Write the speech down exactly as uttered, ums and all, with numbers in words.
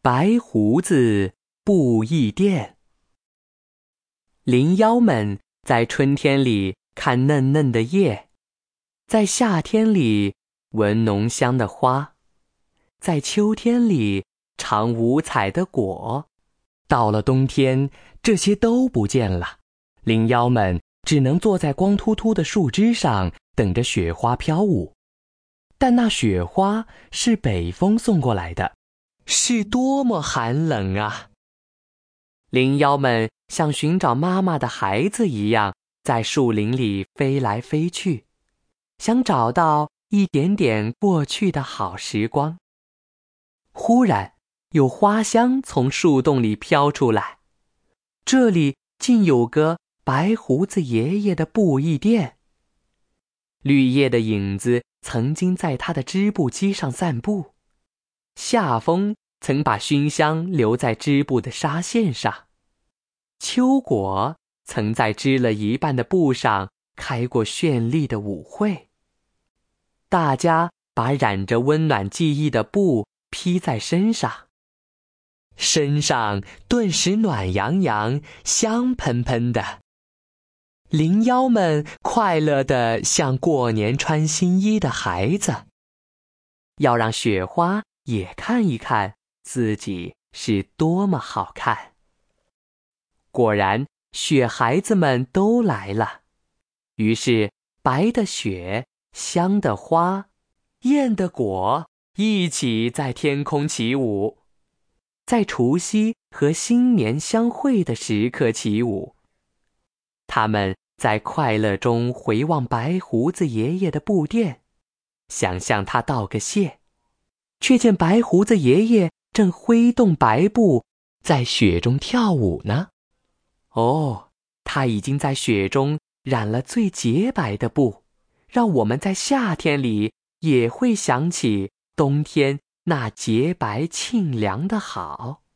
白胡子布艺店。灵妖们在春天里看嫩嫩的叶，在夏天里闻浓香的花，在秋天里尝五彩的果。到了冬天，这些都不见了，灵妖们只能坐在光秃秃的树枝上，等着雪花飘舞。但那雪花是北风送过来的，是多么寒冷啊！灵妖们像寻找妈妈的孩子一样，在树林里飞来飞去，想找到一点点过去的好时光。忽然，有花香从树洞里飘出来，这里竟有个白胡子爷爷的布艺店。绿叶的影子曾经在他的织布机上散步，夏风曾把熏香留在织布的纱线上，秋果曾在织了一半的布上开过绚丽的舞会。大家把染着温暖记忆的布披在身上，身上顿时暖洋洋、香喷喷的。灵妖们快乐地像过年穿新衣的孩子，要让雪花也看一看自己是多么好看。果然，雪孩子们都来了，于是白的雪、香的花、艳的果一起在天空起舞，在除夕和新年相会的时刻起舞。他们在快乐中回望白胡子爷爷的布店，想向他道个谢，却见白胡子爷爷正挥动白布在雪中跳舞呢。哦，他已经在雪中染了最洁白的布，让我们在夏天里也会想起冬天那洁白沁凉的好。